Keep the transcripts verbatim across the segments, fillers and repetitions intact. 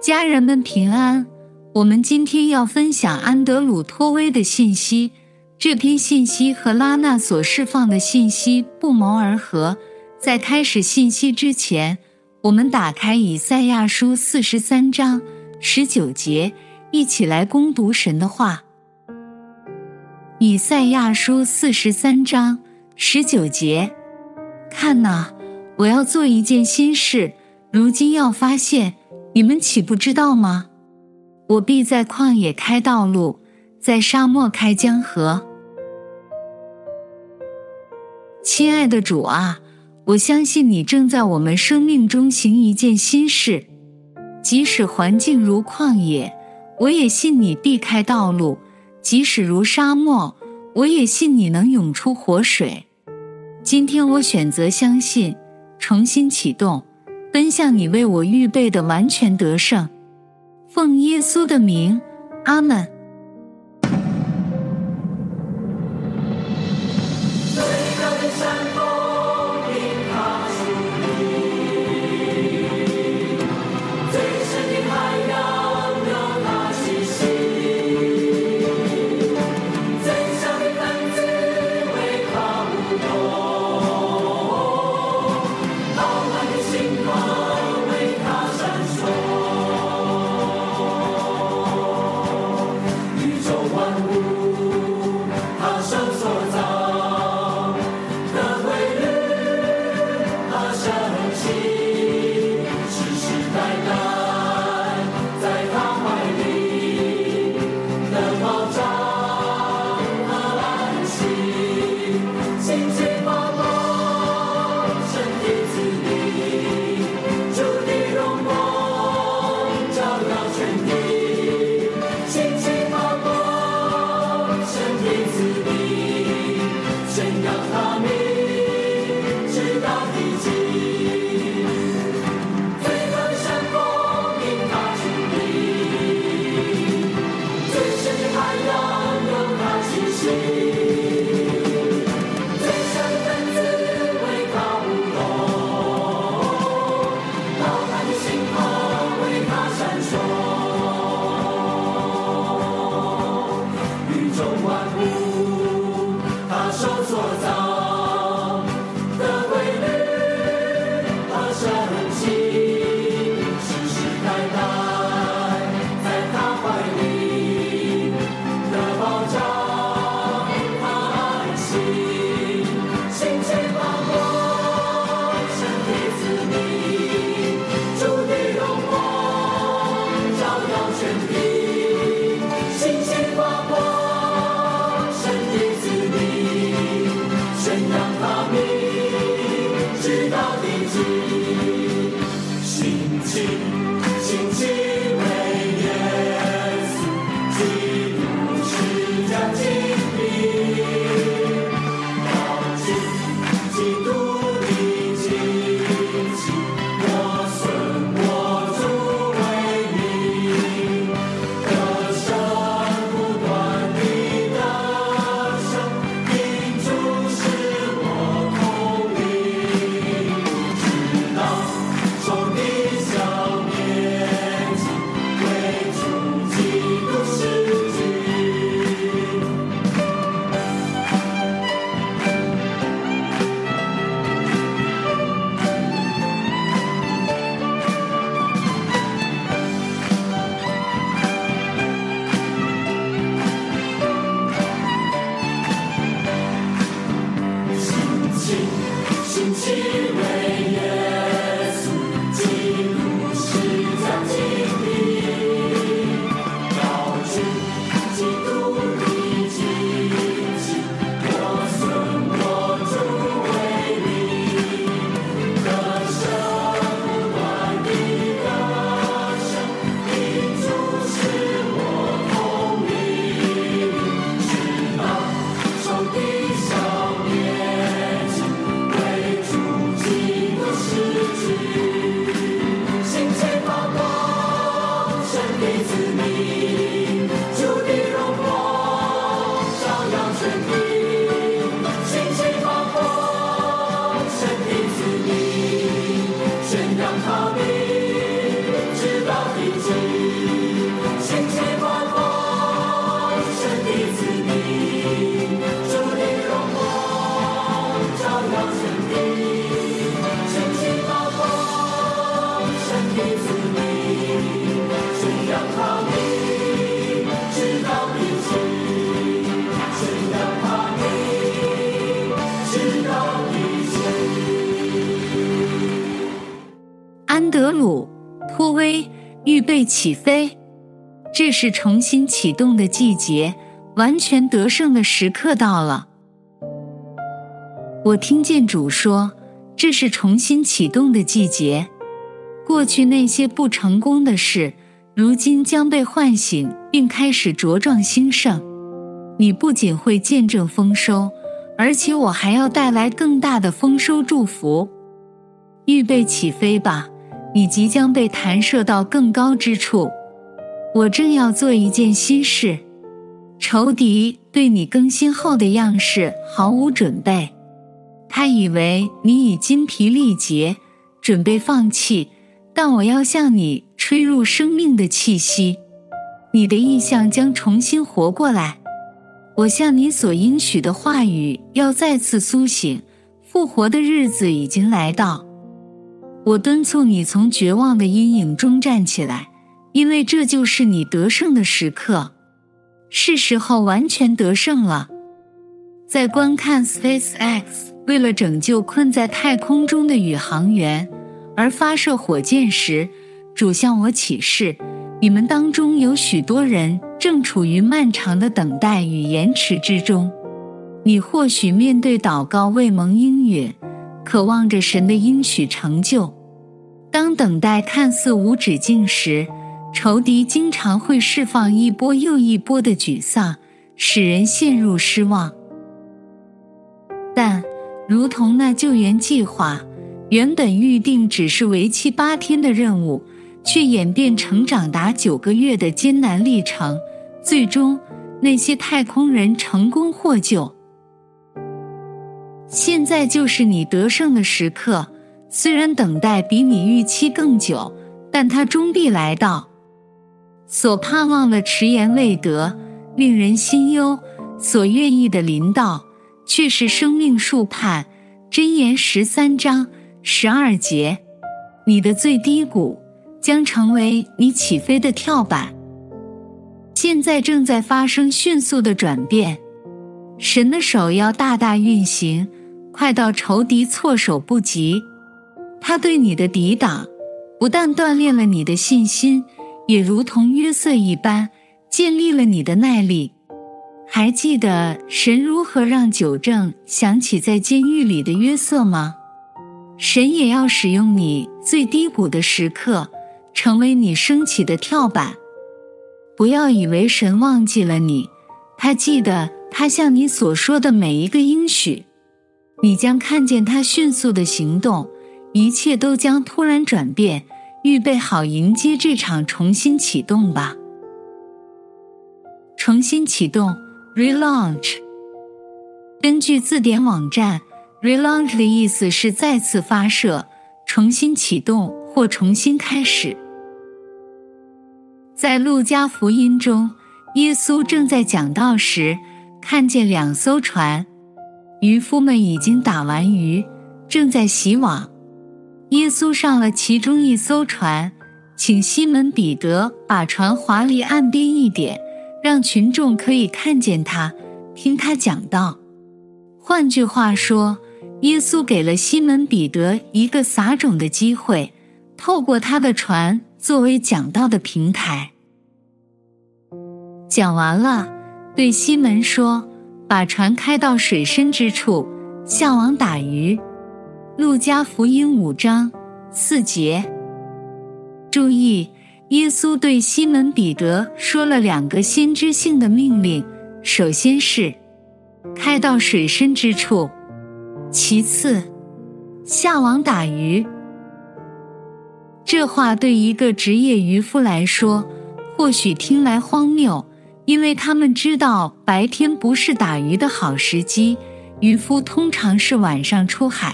家人们平安，我们今天要分享安德鲁托威的信息。这篇信息和拉纳所释放的信息不谋而合。在开始信息之前，我们打开以赛亚书四十三章十九节，一起来攻读神的话。以赛亚书四十三章十九节，看哪，我要做一件新事，如今要发现，你们岂不知道吗？我必在旷野开道路，在沙漠开江河。亲爱的主啊，我相信你正在我们生命中行一件新事，即使环境如旷野，我也信你必开道路；即使如沙漠，我也信你能涌出活水。今天我选择相信，重新启动，奔向你为我预备的完全得胜。奉耶稣的名，阿们。 安德鲁·托威，预备起飞。这是重新启动的季节，完全得胜的时刻到了。我听见主说，这是重新启动的季节。过去那些不成功的事，如今将被唤醒，并开始茁壮兴盛。你不仅会见证丰收，而且我还要带来更大的丰收祝福。预备起飞吧，你即将被弹射到更高之处。我正要做一件新事。仇敌对你更新后的样式毫无准备，他以为你已筋疲力竭，准备放弃，但我要向你吹入生命的气息，你的意象将重新活过来。我向你所应许的话语要再次苏醒，复活的日子已经来到。我敦促你从绝望的阴影中站起来，因为这就是你得胜的时刻，是时候完全得胜了。在观看 SpaceX 为了拯救困在太空中的宇航员而发射火箭时，主向我启示，你们当中有许多人正处于漫长的等待与延迟之中。你或许面对祷告未蒙应允，渴望着神的应许成就。当等待看似无止境时，仇敌经常会释放一波又一波的沮丧，使人陷入失望。但如同那救援计划，原本预定只是为期八天的任务，却演变成长达九个月的艰难历程，最终那些太空人成功获救。现在就是你得胜的时刻，虽然等待比你预期更久，但它终必来到。所盼望的迟延未得，令人心忧；所愿意的临到，却是生命树畔。箴言十三章十二节，你的最低谷将成为你起飞的跳板。现在正在发生迅速的转变，神的手要大大运行，快到仇敌措手不及。他对你的抵挡，不但锻炼了你的信心，也如同约瑟一般，建立了你的耐力。还记得神如何让九正想起在监狱里的约瑟吗？神也要使用你最低谷的时刻，成为你升起的跳板。不要以为神忘记了你，他记得他向你所说的每一个应许。你将看见他迅速的行动，一切都将突然转变，预备好迎接这场重新启动吧。重新启动 Relaunch。 根据字典网站， Relaunch 的意思是再次发射、重新启动或重新开始。在路加福音中，耶稣正在讲道时，看见两艘船，渔夫们已经打完鱼，正在洗网。耶稣上了其中一艘船，请西门彼得把船划离岸边一点，让群众可以看见他，听他讲道。换句话说，耶稣给了西门彼得一个撒种的机会，透过他的船作为讲道的平台。讲完了，对西门说，把船开到水深之处，下网打鱼。路加福音五章四节。注意，耶稣对西门彼得说了两个先知性的命令，首先是开到水深之处，其次下网打鱼。这话对一个职业渔夫来说，或许听来荒谬，因为他们知道白天不是打鱼的好时机，渔夫通常是晚上出海。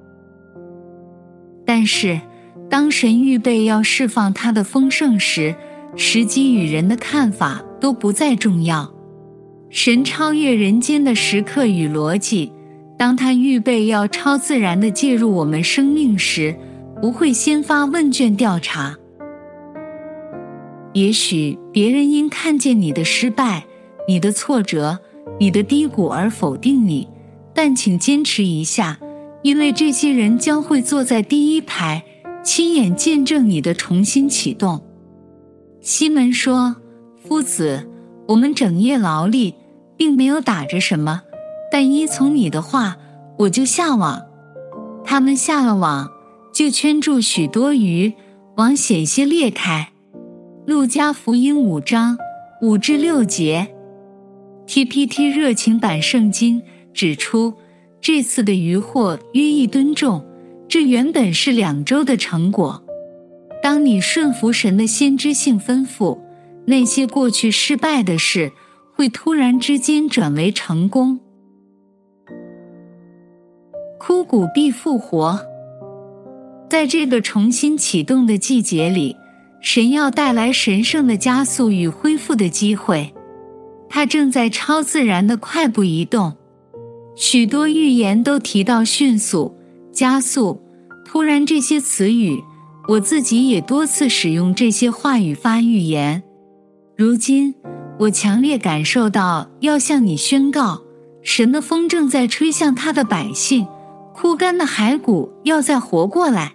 但是当神预备要释放他的丰盛时，时机与人的看法都不再重要。神超越人间的时刻与逻辑，当他预备要超自然地介入我们生命时，不会先发问卷调查。也许别人因看见你的失败、你的挫折、你的低谷而否定你，但请坚持一下，因为这些人将会坐在第一排， 亲眼见证你的重新启动。西门说，夫子，我们整夜劳力，并没有打着什么，但依从你的话，我就下网。他们下了网，就圈住许多鱼，网险些裂开。路加福音五章五至六节。 T P T 热情版圣经指出，这次的渔获约一吨重，这原本是两周的成果。当你顺服神的先知性吩咐，那些过去失败的事会突然之间转为成功。枯骨必复活。在这个重新启动的季节里，神要带来神圣的加速与恢复的机会。他正在超自然的快步移动。许多预言都提到迅速、加速、突然这些词语，我自己也多次使用这些话语发预言。如今，我强烈感受到要向你宣告，神的风正在吹向他的百姓，枯干的骸骨要再活过来。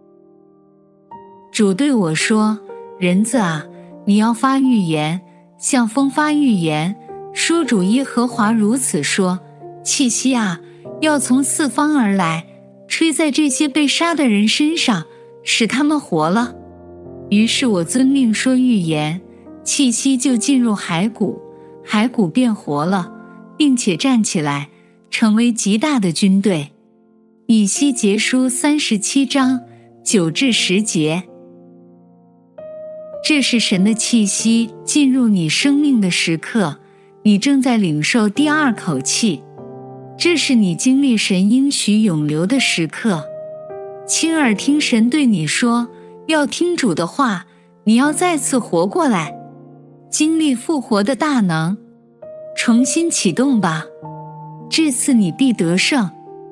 主对我说，人子啊，你要发预言，向风发预言，说主耶和华如此说，气息啊，要从四方而来，吹在这些被杀的人身上，使他们活了。于是我遵命说预言，气息就进入骸骨，骸骨变活了，并且站起来，成为极大的军队。以西结书三十七章九至十节。这是神的气息进入你生命的时刻，你正在领受第二口气。这是你经历神应许永留的时刻。亲耳听神对你说，要听主的话，你要再次活过来，经历复活的大能，重新启动吧，这次你必得胜。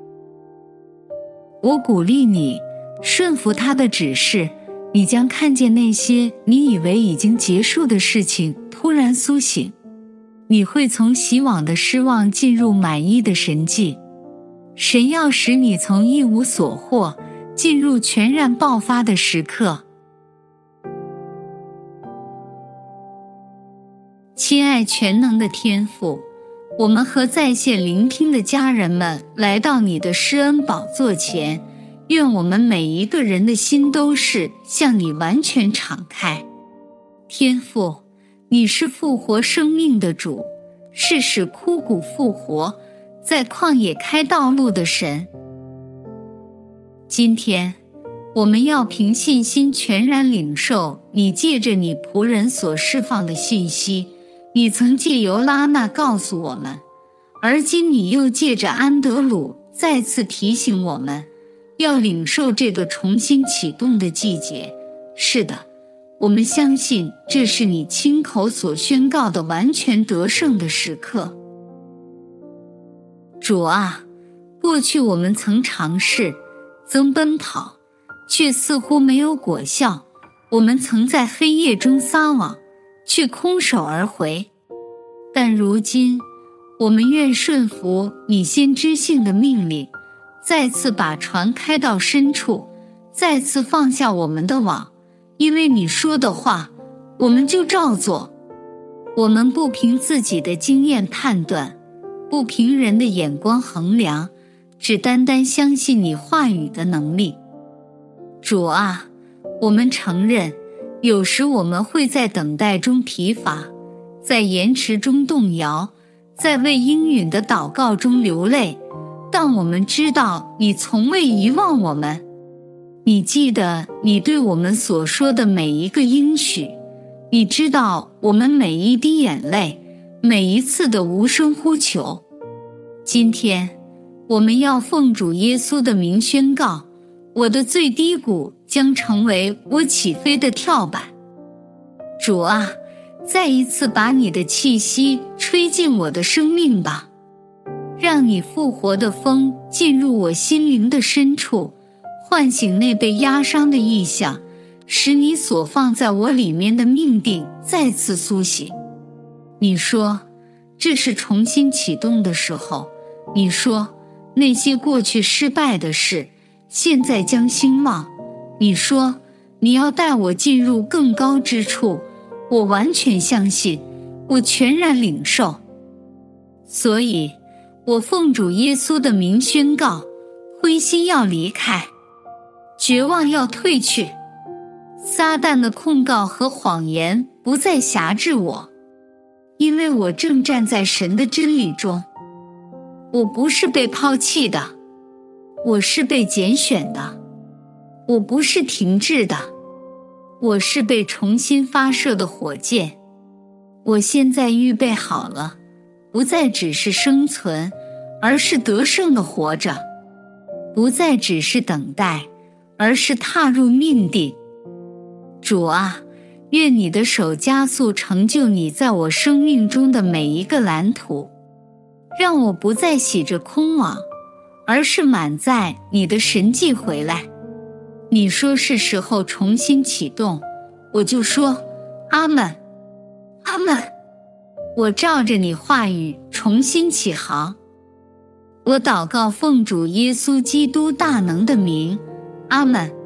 我鼓励你，顺服他的指示，你将看见那些你以为已经结束的事情突然苏醒。你会从洗往的失望进入满意的神迹。神要使你从一无所获进入全然爆发的时刻。亲爱全能的天父，我们和在线聆听的家人们来到你的施恩宝座前，愿我们每一个人的心都是向你完全敞开。天父，你是复活生命的主，是使枯骨复活，在旷野开道路的神。今天，我们要凭信心全然领受你借着你仆人所释放的信息。你曾借由拉纳告诉我们，而今你又借着安德鲁再次提醒我们，要领受这个重新启动的季节。是的，我们相信这是你亲口所宣告的完全得胜的时刻。主啊，过去我们曾尝试，曾奔跑，却似乎没有果效。我们曾在黑夜中撒网，却空手而回。但如今，我们愿顺服你先知性的命令，再次把船开到深处，再次放下我们的网，因为你说的话，我们就照做。我们不凭自己的经验判断，不凭人的眼光衡量，只单单相信你话语的能力。主啊，我们承认，有时我们会在等待中疲乏，在延迟中动摇，在为应允的祷告中流泪，但我们知道你从未遗忘我们。你记得你对我们所说的每一个应许，你知道我们每一滴眼泪，每一次的无声呼求。今天，我们要奉主耶稣的名宣告，我的最低谷将成为我起飞的跳板。主啊，再一次把你的气息吹进我的生命吧，让你复活的风进入我心灵的深处，唤醒那被压伤的意象，使你所放在我里面的命定再次苏醒。你说，这是重新启动的时候。你说，那些过去失败的事，现在将兴旺。 你说你要带我进入更高之处，我完全相信，我全然领受。所以我奉主耶稣的名宣告，灰心要离开，绝望要退去，撒旦的控告和谎言不再辖制我，因为我正站在神的真理中。我不是被抛弃的，我是被拣选的，我不是停滞的，我是被重新发射的火箭。我现在预备好了，不再只是生存，而是得胜的活着；不再只是等待，而是踏入命定。主啊，愿你的手加速成就你在我生命中的每一个蓝图，让我不再洗着空网，而是满载你的神迹回来。你说是时候重新启动，我就说阿们，阿们。我照着你话语重新起航。我祷告奉主耶稣基督大能的名，阿们。